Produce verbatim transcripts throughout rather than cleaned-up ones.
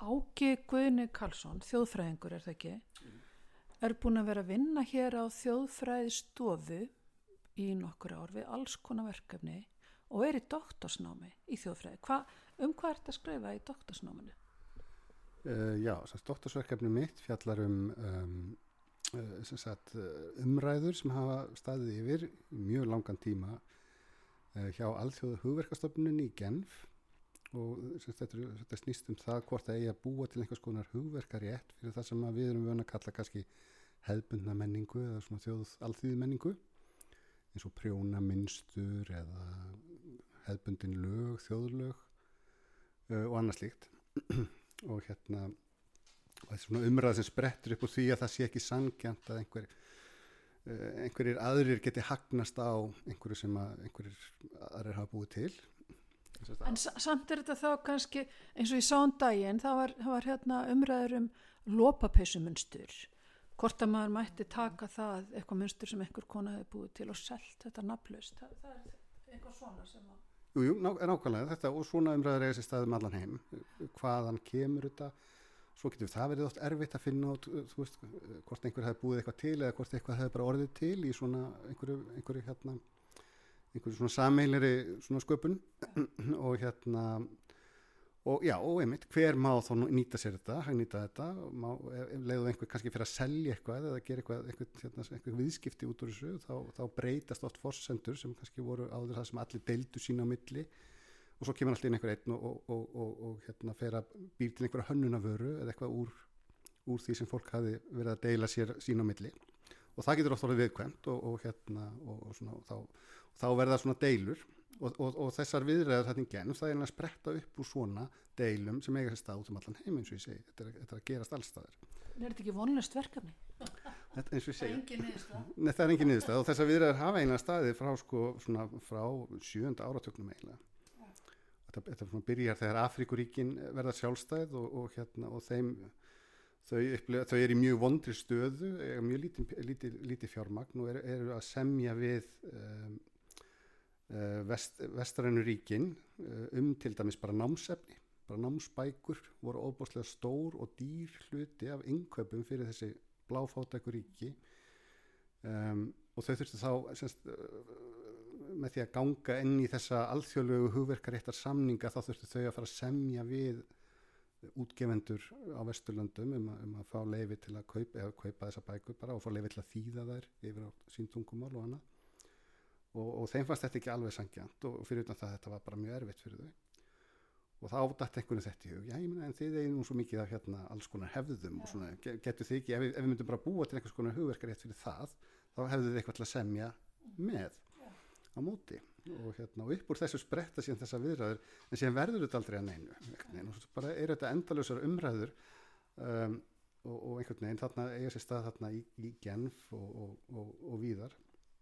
Áki Guðni Karlsson, þjóðfræðingur er það ekki, mm. er búin að vera að vinna hér á þjóðfræðistofu í nokkur ár við alls konar verkefni og er í doktorsnámi í þjóðfræði. Hva, um hvað ert að skrifa í doktorsnáminu? Uh, já, doktorsverkefni mitt fjallar um, um uh, sem sagt, umræður sem hafa staðið yfir mjög langan tíma uh, hjá Alþjóða hugverkastofnuninni í Genf. Og þetta, þetta snýst um það hvort það eigi að búa til einhvers konar hugverkarétt fyrir það sem við erum vön að kalla kannski hefðbundna menningu eða svona þjóð alþýðu menningu eins og prjóna mynstur eða hefðbundin lög, þjóðlög uh, og annað slíkt og hérna og þetta er svona umræða sem sprettur upp úr því að það sé ekki sanngjarnt að einhver, uh, einhverjir aðrir geti hagnast á einhverju sem að einhverjir aðrir hafa búið til. En samt er þetta þá kannski, eins og ég sá um daginn, það var, það var hérna umræður um lopapeysumunstur, hvort að maður mætti taka það, eitthvað munstur sem einhver kona hefði búið til og selt þetta nafnlaust, það, það er eitthvað svona sem að... Jú, jú, ná, nákvæmlega þetta og svona umræður eiga sér staðum allan heim, hvaðan kemur þetta, svo getur það verið oft erfitt að finna út, þú veist, hvort einhver hefði búið eitthvað til eða hvort eitthvað hefði bara orðið til í svona einhverju, einhverju hérna, einhverju svona sameiginlegri svona sköpun og hérna og já, og einmitt, hver má þá nýta sér þetta, hagnýta þetta má, ef leiðu einhver kannski fyrir að selja eitthvað eða gera eitthvað, eitthvað, hérna, eitthvað viðskipti út úr þessu, þá, þá breytast oft forsendur sem kannski voru áður það sem allir deildu sín á milli og svo kemur alltaf inn einhver einn og, og, og, og, og hérna fer að býr til einhverja hönnunarvöru eða eitthvað úr, úr því sem fólk hafi verið að deila sér sín á milli og það getur oft orðið viðkvæmt og, og hérna og, og svona, og þá, þá verða svona deilur og, og, og þessar viðræður þarna í Genf það er að spretta upp úr svona deilum sem eiga sér stað út um allan heim eins og ég segi þetta er, þetta er að gerast allstaðar. En er þetta ekki vonlaust verkefni? Þetta, eins og ég segi, það er engin niðurstaða. Nei, það er engin niðurstaða og þessar viðræður hafa eiginlega staðið frá sko svona frá sjöunda áratögnum eiginlega. Þetta, þetta svona byrjar þegar Afríkuríkin verða sjálfstæð og, og hérna og þeim Þau, upplifa, þau eru í mjög vondri stöðu, mjög lítið, lítið, lítið fjármagn og eru, eru að semja við um, uh, vest, vestrænu ríkin uh, um til dæmis bara námsefni, bara námsbækur voru óbúslega stór og dýr hluti af innkaupum fyrir þessi bláfátæku ríki um, og þau þurftu þá semst, uh, með því að ganga inn í þessa alþjóðlegu hugverkaréttar samninga þá þurftu þau að fara að semja við útgefendur á Vesturlöndum um að, um að fá leyfi til að kaupa eða kaupa þessa bækur bara og fá leyfi til að þýða þær yfir á sín tungumál og annað og, og þeim fannst þetta ekki alveg sanngjarnt og fyrir utan það þetta var bara mjög erfitt fyrir þau og þá datt einhvern þetta í hug já, ég meina en þið eigin nú svo mikið af hérna alls konar hefðum og svona, getur þið ekki ef við, ef við myndum bara búa til einhvers konar hugverkarétt fyrir það, þá hefðu þið eitthvað til að semja með á móti og, hérna, og upp úr þessu spretta síðan þessa viðræður en síðan verður þetta aldrei að neinu og svo bara eru þetta endalausar umræður um, og, og einhvern veginn þarna eiga sér stað þarna í, í Genf og, og, og, og víðar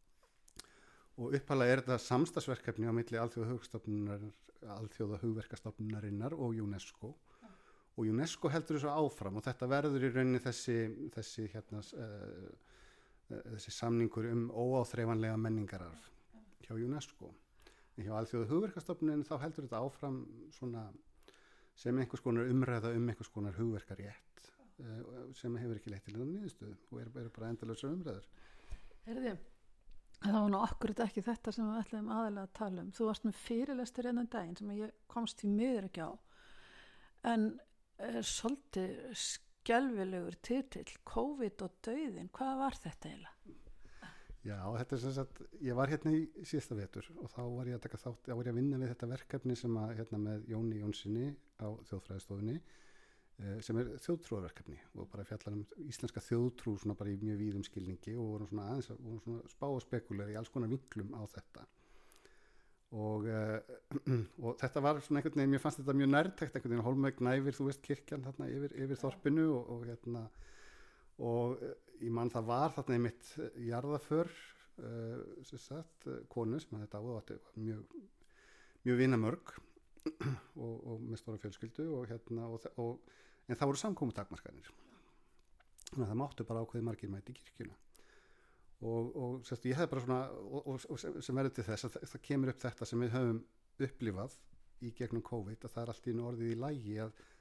og upphæðlega er þetta samstagsverkefni á milli Alþjóða hugverkastofnunarinnar Alþjóða hugverkastofnunarinnar og UNESCO ja. Og UNESCO heldur þessu áfram og þetta verður í rauninni þessi þessi, hérna, uh, uh, þessi samningur um óáþreifanlega menningararf hjá UNESCO. En hjá Alþjóða hugverkastofnunin þá heldur þetta áfram svona sem einhvers konar umræða um einhvers konar hugverkarétt uh, sem hefur ekki leitt til þennan niðurstöðu og eru er bara endalausar umræður. Herði, það var nú akkurat ekki þetta sem við ætlum aðalega að tala um. Þú varst með fyrirlestur enn daginn sem ég komst því miður ekki á en er svolítið skelfilegur titill, COVID og dauðinn. Hvað var þetta eiginlega? Já, þetta er sem sagt, ég var hérna í síðasta vetur og þá var ég að taka þátt, þá var ég að vinna við þetta verkefni sem að hérna með Jóni Jónssoni á þjóðfræðistofunni sem er þjóðtrúarverkefni og bara fjallar um íslenska þjóðtrú svona bara í mjög víðum skilningi og vorum svona aðeins að vorum svona spá og spekuleri í alls konar vinklum á þetta og, uh, og þetta var svona einhvern veginn, mér fannst þetta mjög nærtækt einhvern veginn, Hólmavík næfir, þú veist kirkjan þarna yfir, yfir þorpinu og, og hérna og ég man það var þarna einmitt jarðaför uh, sem sagt, konu sem þetta á og þetta var mjög, mjög vinamörg og, og með stóra fjölskyldu og hérna og, og, en það voru samkomutakmarkanir þannig að það máttu bara ákveði margir mæti í kirkjuna og, og sérst, ég hef bara svona og, og, og sem verður til þess að það, það kemur upp þetta sem við höfum upplifað í gegnum COVID að það er allt í einu orðið í lagi að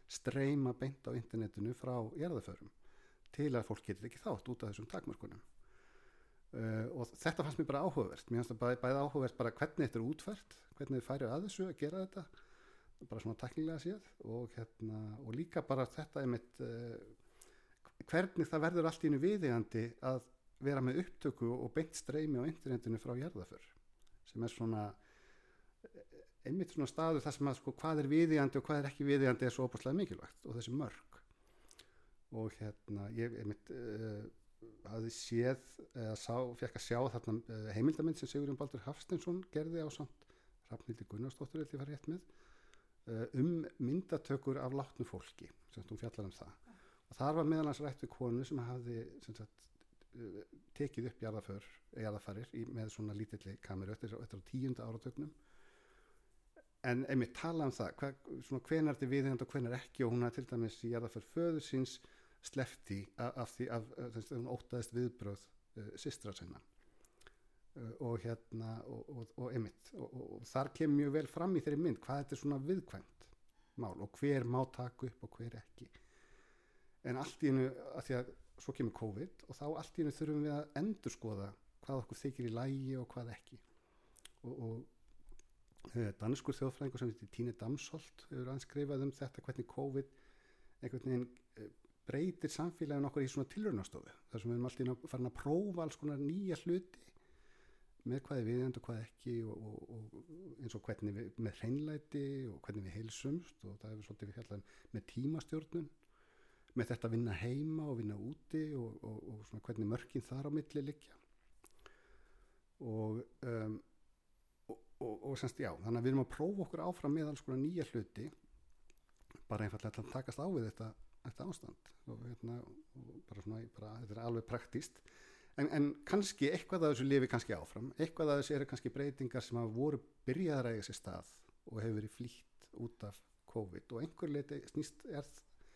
streyma beint á internetinu frá jarðaförum til að fólk getur ekki þátt út af þessum takmörkunum. Uh, og þetta fannst mér bara áhugavert. Mér fannst það bæði, bæði áhugavert bara hvernig þetta er útfært, hvernig þið færi að þessu að gera þetta, bara svona tæknilega séð og, hérna, og líka bara þetta einmitt, uh, hvernig það verður allt í einu viðeigandi að vera með upptöku og beint streymi á internetinu frá jarðaför, sem er svona einmitt svona staður þar sem að sko hvað er viðeigandi og hvað er ekki viðeigandi er svo óbúslega mikilvægt og þessi mörk. Og hérna ég einmitt uh, hafði séð, eða sá, fekk að sjá þarna uh, heimildamind sem Sigurjón Baldur Hafsteinsson gerði á samt Hrafnhildi Gunnarsdóttur eftir ég var rétt með, uh, um myndatökur af látnu fólki, sem hún fjallar um það. Og þar var meðal hans rætt við konu sem hafði sem sagt, uh, tekið upp jarðaför, jarðafarir í, með svona lítilli kameru eftir, eftir á tíunda áratögnum. En einmitt tala um það, hva, svona hvenar þetta viðeigandi og hvenar ekki, og hún hafði til dæmis í jarðaför föður síns sleppti af, af því að hún óttaðist viðbröð uh, systra sinna uh, og hérna og, og, og einmitt og, og, og þar kemur mjög vel fram í þeirri mynd hvað þetta er svona viðkvæmt mál og hver má taka upp og hver ekki. En allt í einu, að því að svo kemur COVID og þá allt í einu þurfum við að endurskoða hvað okkur þykir í lagi og hvað ekki. Og, og uh, danskur þjóðfræðingur sem heitir Tine Damsholt hefur anskrifað um þetta hvernig COVID einhvern veginn uh, breytir samfélagin okkur í svona tilraunastofu þar sem við erum alltaf farin að prófa alls konar nýja hluti með hvað er viðeigandi og hvað ekki og, og, og eins og hvernig við með hreinlæti og hvernig við heilsumst og það hefur svolítið við fjallað með tímastjórnun með þetta að vinna heima og vinna úti og, og, og svona hvernig mörkin þar á milli liggja og um, og, og, og semst já, þannig að við erum að prófa okkur áfram með alls konar nýja hluti bara einfallega að takast á við þetta þetta ástand og hérna og bara svona, bara, þetta er alveg praktíst en, en kannski eitthvað að þessu lifi kannski áfram, eitthvað að þessu eru kannski breytingar sem hafa voru byrjaðar að eiga sér stað og hefur verið flýtt út af COVID og einhver leiti snýst er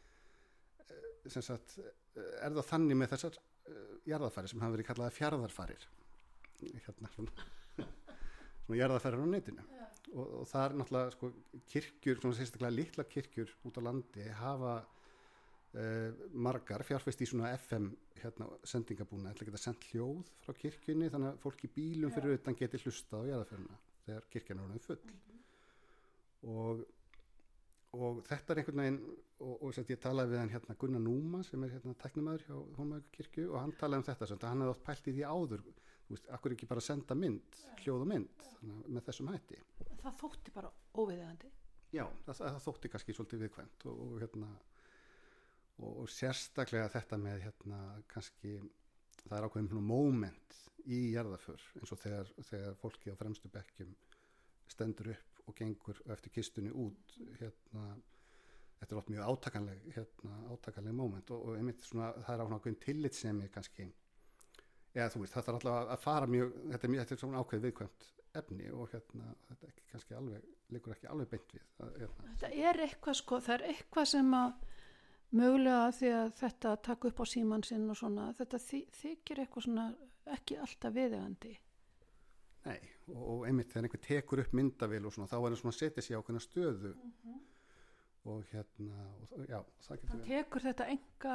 sem sagt er það þannig með þessar uh, jarðarfarir sem hafa verið kallaða fjarðarfarir hérna svona, svona jarðarfarir á netinu ja. og, og það er náttúrulega sko kirkjur, svona sérstaklega litla kirkjur út á landi hafa Uh, margar fjárfest í svona F M hérna, sendingabúna, ætla að geta sendt hljóð frá kirkjunni þannig að fólk í bílum ja. Fyrir utan geti hlustað á jarðarförina þegar kirkjan er orðin full mm-hmm. og, og þetta er einhvern veginn og, og sett, ég talaði við hann hérna Gunnar Núma sem er hérna tæknimaður hjá Hólmavíkurkirkju og hann talaði um þetta, sett, hann hefði oft pælt í því áður þú veist, akkur ekki bara senda mynd ja. Hljóð og mynd ja. Með þessum hætti. Það þótti bara óviðeigandi? Já, það, það þótti kannski svolítið viðkvæmt og, og hérna Og, og sérstaklega þetta með hérna kannski það er ákveðin svona moment í jarðaför eins og þegar, þegar fólki á fremstu bekkjum stendur upp og gengur eftir kistunni út hérna, þetta er oft mjög átakanleg hérna, átakanleg moment og, og einmitt svona það er ákveðin tillitssemi kannski eða þú veist það þarf alltaf að fara mjög þetta er, mjög, þetta er svona ákveðið viðkvæmt efni og hérna þetta er ekki, kannski alveg liggur ekki alveg beint við að, hérna. Þetta er eitthvað sko, það er eitthvað sem að mögulega því að þetta taka upp á símann sinn og svona, þetta þy, þykir eitthvað svona ekki alltaf viðeigandi. Nei, og, og einmitt þegar einhver tekur upp myndavél og svona, þá er það svona að setja sig á ákveðna stöðu uh-huh. og hérna, og, já, það getur við. Það tekur þetta enga,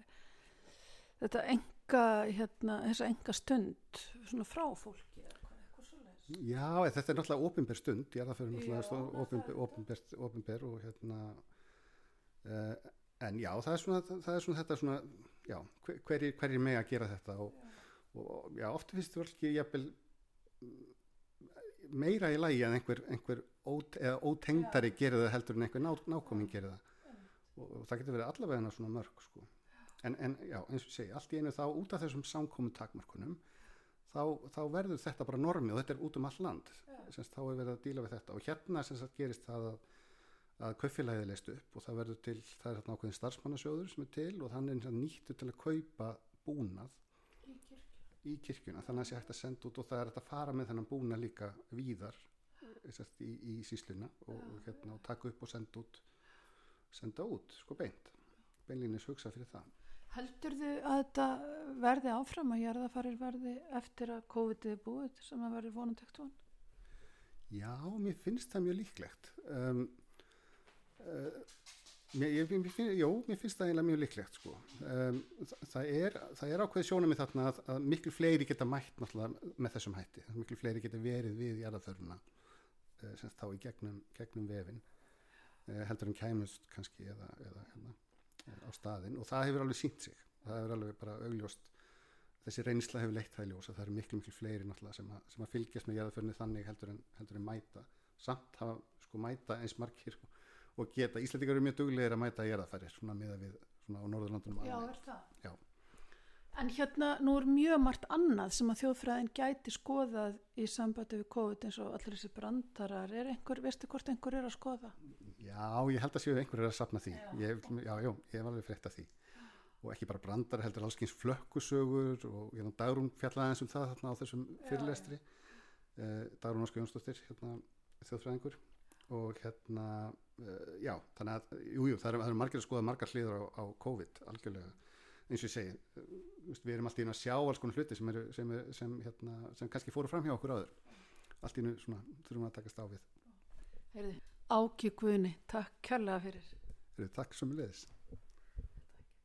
þetta enga, hérna, þessa enga stund svona frá fólki eða eitthvað, eitthvað svoleiðis. Já, þetta er náttúrulega opinber stund, ég er það fyrir náttúrulega opinber, opinber, opinber og hérna, uh, en já, það er svona, það er svona þetta svona, já, hverjir hverjir mega að gera þetta og, og já, oft finnst þú ekki jafnvel meira í lagi en einhver, einhver ót, eða ótengdari gerir það heldur en einhver ná, nákominn gerir það og, og það getur verið allavega svona mörg sko. En, en já, eins og segja, allt í einu þá út af þessum samkomu takmörkunum þá, þá verður þetta bara normið og þetta er út um all land, semst þá er verið að díla við þetta og hérna sem sagt gerist það að að kaupfélagið er leyst upp og það verður til, það er hérna ákveðin starfsmannasjóður sem er til og hann er nýttur til að kaupa búnað í, í kirkjuna, þannig að það sé hægt að senda út og það er hægt að fara með þennan búnað líka víðar í, í sýsluna og, og, hérna, og taka upp og senda út senda út, sko beint beinlínis hugsa fyrir það. Heldurðu að þetta verði áfram að jarðafarir verði eftir að COVID er búið sem að verði vonandegt von? Já, mér finnst það mjög líklegt um, Uh, Mér, ég, mér, finn, jú, mér finnst það eiginlega mjög líklegt sko. um, það, það er, það er ákveðið sjónarmið þarna að, að miklu fleiri geta mætt náttúrulega með þessum hætti, miklu fleiri geta verið við jarðarförina uh, sem þá í gegnum, gegnum vefin uh, heldur en kæmust kannski eða, eða hérna, á staðinn, og það hefur alveg sýnt sig, það hefur alveg bara augljóst, þessi reynsla hefur leitt það í ljós að það eru miklu miklu fleiri náttúrulega sem að, sem að fylgjast með jarðarförinni þannig heldur en, heldur en mæta, samt hafa sko mæta eins margir og geta, Íslendingar eru mjög duglegir að mæta jarðarfarir svona miða við svona á Norðurlandunum. Já, er það? Já. En hérna, nú er mjög margt annað sem að þjóðfræðin gæti skoðað í sambandi við COVID eins og allir þessi brandarar, er einhver, veistu hvort einhver er að skoða? Já, ég held að séu einhver er að safna því, já, ég, já, já, ég hef alveg frétt af því, og ekki bara brandar, heldur allskyns flökkusögur, og hérna Dagrún fjallaði eins um það þarna á þessum fyrirlestri, uh, Dagrún Ósk Jónsdóttir, hérna þjóðfræðingur, og hérna uh, já, þannig að jú, jú, það eru er margir að skoða margar hliður á, á COVID algjörlega, eins og ég segi uh, við erum alltaf inn að sjá alls konar hluti sem, eru, sem, sem, hérna, sem kannski fóru fram hjá okkur áður, allt í nú svona þurfum að takast á við. Heyrðu, Áki Guðni, takk kærlega fyrir. Heyrðu, takk sömuleiðis.